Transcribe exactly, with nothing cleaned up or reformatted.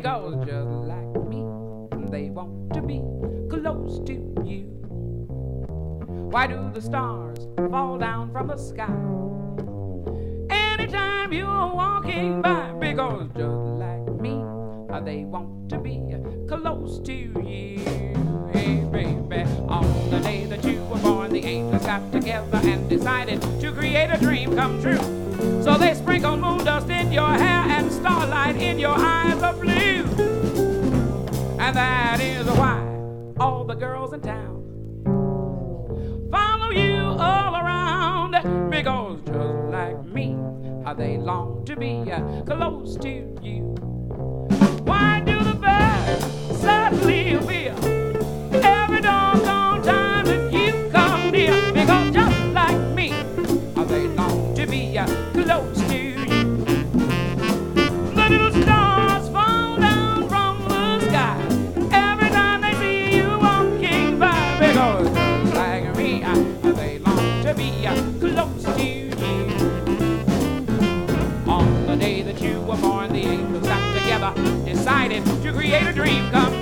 because just like me, they want to be close to you. Why do the stars fall down from the sky anytime you're walking by? Because just like me, they want to be close to you. Hey, baby, on the day that you were born, the angels got together and decided to create a dream come true. So they sprinkled moon dust in your hair and starlight in your eyes of blue. And that is why all the girls in town follow you all around, because just like me, they long to be close to you. Why do the birds suddenly appear every doggone time that you come near? Because just like me, they long to be close to you. The little stars fall down from the sky every time they see you walking by. Because just like me, they long to be close to you. On the day that you were born, the angels got together, decided to create a dream come